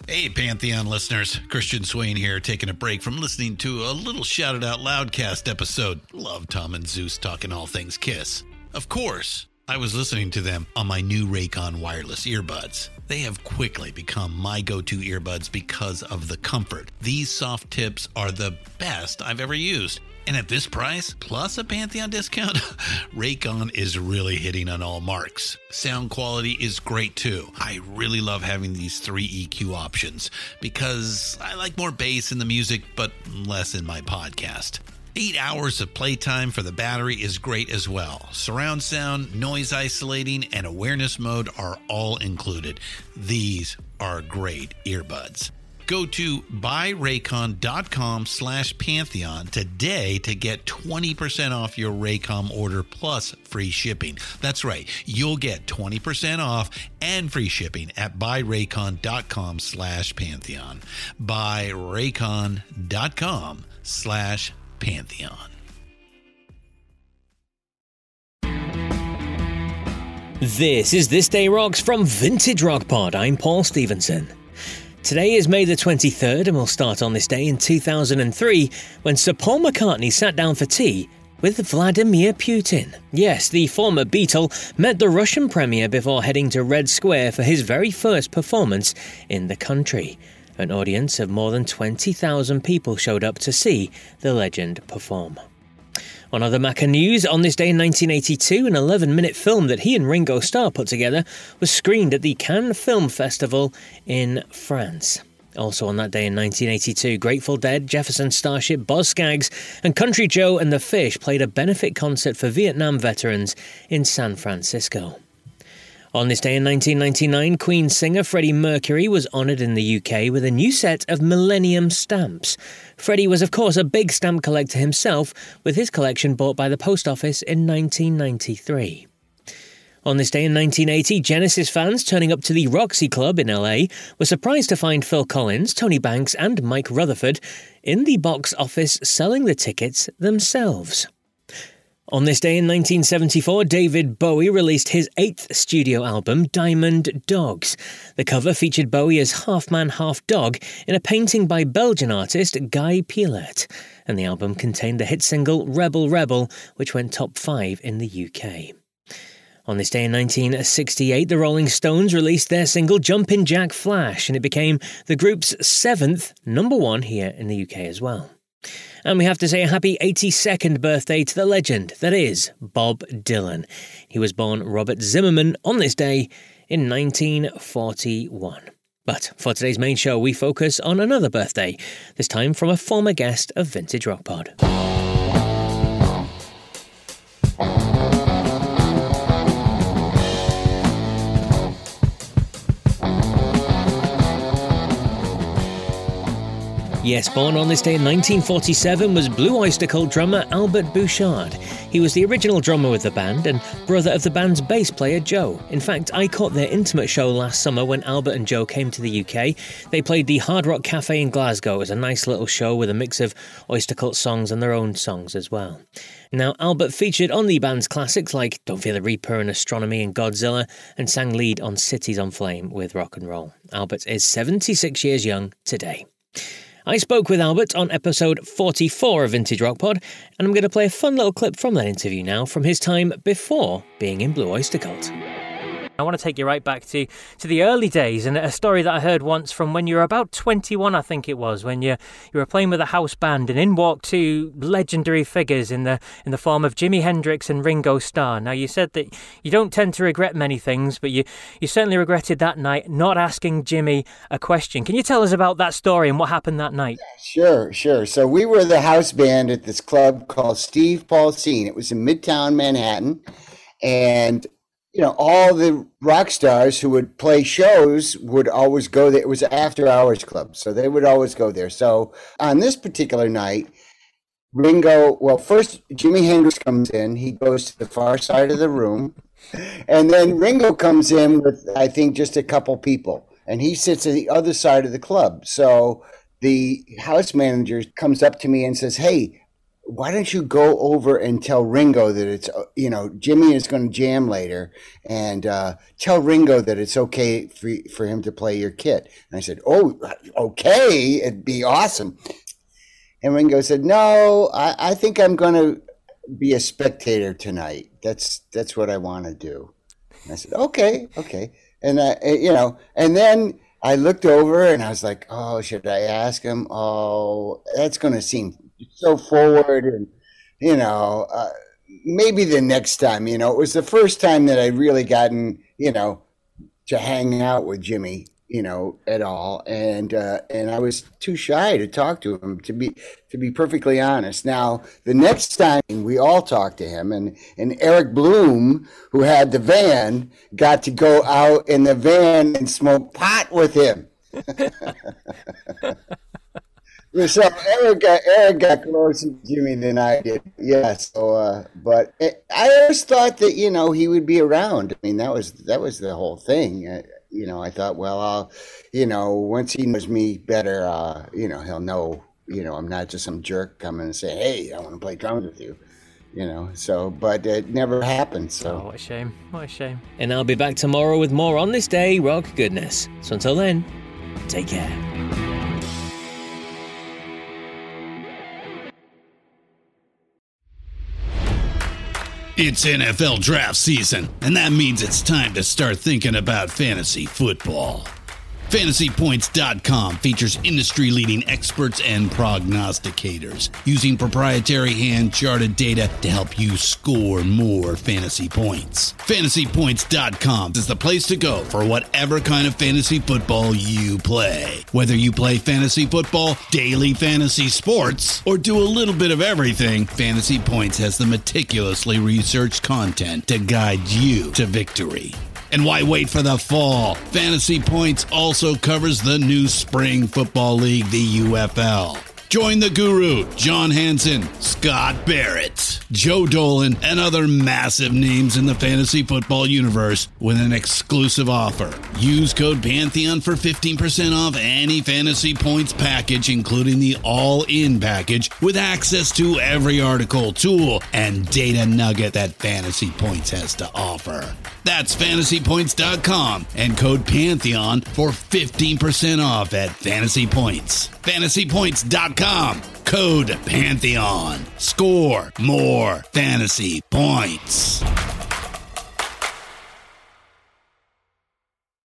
Hey, Pantheon listeners. Christian Swain here, taking a break from listening to a little Shout It Out Loudcast episode. Love Tom and Zeus talking all things Kiss. Of course, I was listening to them on my new Raycon wireless earbuds. They have quickly become my go-to earbuds because of the comfort. These soft tips are the best I've ever used. And at this price, plus a Pantheon discount, Raycon is really hitting on all marks. Sound quality is great too. I really love having these 3 EQ options because I like more bass in the music, but less in my podcast. 8 hours of playtime for the battery is great as well. Surround sound, noise isolating, and awareness mode are all included. These are great earbuds. Go to buyraycon.com/Pantheon today to get 20% off your Raycom order plus free shipping. That's right. You'll get 20% off and free shipping at buyraycon.com/Pantheon. buyraycon.com/Pantheon. This is This Day Rocks from Vintage Rock Pod. I'm Paul Stevenson. Today is May the 23rd, and we'll start on this day in 2003 when Sir Paul McCartney sat down for tea with Vladimir Putin. Yes, the former Beatle met the Russian premier before heading to Red Square for his very first performance in the country. An audience of more than 20,000 people showed up to see the legend perform. On other Macca news, on this day in 1982, an 11-minute film that he and Ringo Starr put together was screened at the Cannes Film Festival in France. Also on that day in 1982, Grateful Dead, Jefferson Starship, Boz Scaggs and Country Joe and the Fish played a benefit concert for Vietnam veterans in San Francisco. On this day in 1999, Queen singer Freddie Mercury was honoured in the UK with a new set of Millennium stamps. Freddie was, of course, a big stamp collector himself, with his collection bought by the Post Office in 1993. On this day in 1980, Genesis fans turning up to the Roxy Club in LA were surprised to find Phil Collins, Tony Banks and Mike Rutherford in the box office selling the tickets themselves. On this day in 1974, David Bowie released his 8th studio album, Diamond Dogs. The cover featured Bowie as half-man, half-dog in a painting by Belgian artist Guy Pilet, and the album contained the hit single Rebel Rebel, which went top 5 in the UK. On this day in 1968, the Rolling Stones released their single Jumpin' Jack Flash, and it became the group's 7th number 1 here in the UK as well. And we have to say a happy 82nd birthday to the legend that is Bob Dylan. He was born Robert Zimmerman on this day in 1941. But for today's main show, we focus on another birthday, this time from a former guest of Vintage Rock Pod. Yes, born on this day in 1947 was Blue Oyster Cult drummer Albert Bouchard. He was the original drummer with the band and brother of the band's bass player Joe. In fact, I caught their intimate show last summer when Albert and Joe came to the UK. They played the Hard Rock Cafe in Glasgow. It was a nice little show with a mix of Oyster Cult songs and their own songs as well. Now, Albert featured on the band's classics like Don't Fear the Reaper and Astronomy and Godzilla, and sang lead on Cities on Flame with Rock and Roll. Albert is 76 years young today. I spoke with Albert on episode 44 of Vintage Rock Pod, and I'm going to play a fun little clip from that interview now from his time before being in Blue Oyster Cult. I want to take you right back to the early days, and a story that I heard once from when you were about 21, I think it was, when you were playing with a house band, and in walked two legendary figures in the form of Jimi Hendrix and Ringo Starr. Now, you said that you don't tend to regret many things, but you certainly regretted that night not asking Jimmy a question. Can you tell us about that story and what happened that night? Sure. So we were the house band at this club called Steve Paul Scene. It was in Midtown Manhattan, and all the rock stars who would play shows would always go there. It was an after-hours club, so they would always go there. So on this particular night, first Jimi Hendrix comes in. He goes to the far side of the room, and then Ringo comes in with, I think, just a couple people, and he sits at the other side of the club. So the house manager comes up to me and says, "Hey, why don't you go over and tell Ringo that it's, Jimmy is going to jam later, and tell Ringo that it's okay for him to play your kit. And I said, oh, okay, it'd be awesome. And Ringo said, no, I think I'm going to be a spectator tonight. That's what I want to do. And I said, okay. And and then I looked over and I was like, oh, should I ask him? Oh, that's going to seem so forward. And, maybe the next time, it was the first time that I really gotten, to hang out with Jimmy, at all. And I was too shy to talk to him, to be perfectly honest. Now, the next time we all talked to him, and Eric Bloom, who had the van, got to go out in the van and smoke pot with him. So Eric got closer to Jimmy than I did. Yeah. So, but I always thought that he would be around. I mean, that was the whole thing. I thought, well, once he knows me better, he'll know. I'm not just some jerk coming and say, hey, I want to play drums with you. So, but it never happened. So, what a shame. What a shame. And I'll be back tomorrow with more On This Day Rock goodness. So until then, take care. It's NFL draft season, and that means it's time to start thinking about fantasy football. FantasyPoints.com features industry-leading experts and prognosticators using proprietary hand-charted data to help you score more fantasy points. FantasyPoints.com is the place to go for whatever kind of fantasy football you play. Whether you play fantasy football, daily fantasy sports, or do a little bit of everything, Fantasy Points has the meticulously researched content to guide you to victory. And why wait for the fall? Fantasy Points also covers the new spring football league, the UFL. Join the guru, John Hansen, Scott Barrett, Joe Dolan, and other massive names in the fantasy football universe with an exclusive offer. Use code Pantheon for 15% off any Fantasy Points package, including the all-in package, with access to every article, tool, and data nugget that Fantasy Points has to offer. That's FantasyPoints.com and code Pantheon for 15% off at Fantasy Points. FantasyPoints.com, code Pantheon. Score more fantasy points.